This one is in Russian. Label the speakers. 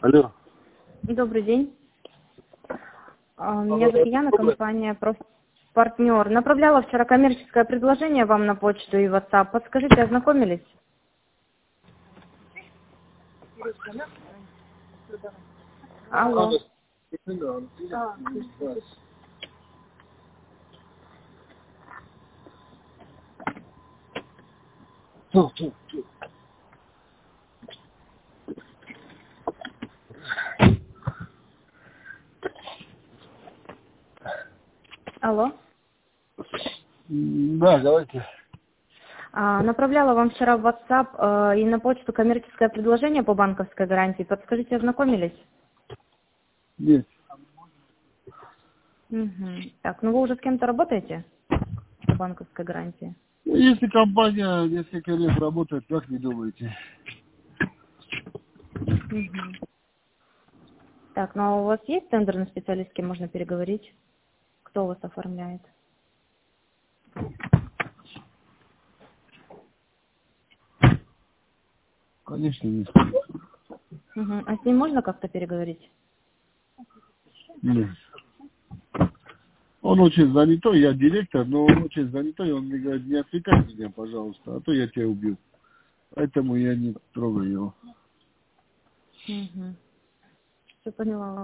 Speaker 1: Алло.
Speaker 2: Добрый день. Меня зовут Яна, компания «Партнер». Направляла вчера коммерческое предложение вам на почту и WhatsApp. Подскажите, ознакомились? Алло. Алло.
Speaker 1: Да, давайте.
Speaker 2: Направляла вам вчера в WhatsApp и на почту коммерческое предложение по банковской гарантии. Подскажите, ознакомились?
Speaker 1: Нет.
Speaker 2: Угу. Так, ну вы уже с кем-то работаете по банковской гарантии?
Speaker 1: Если компания несколько лет работает, как не думаете?
Speaker 2: Угу. Так, ну а у вас есть тендерный специалист, с кем можно переговорить? Кто у вас оформляет?
Speaker 1: Конечно, нет.
Speaker 2: Угу. А с ним можно как-то переговорить?
Speaker 1: Нет. Он очень занятой, я директор, но он очень занятой, он мне говорит, не отвлекай меня, пожалуйста, а то я тебя убью. Поэтому я не трогаю его.
Speaker 2: Угу. Все поняла.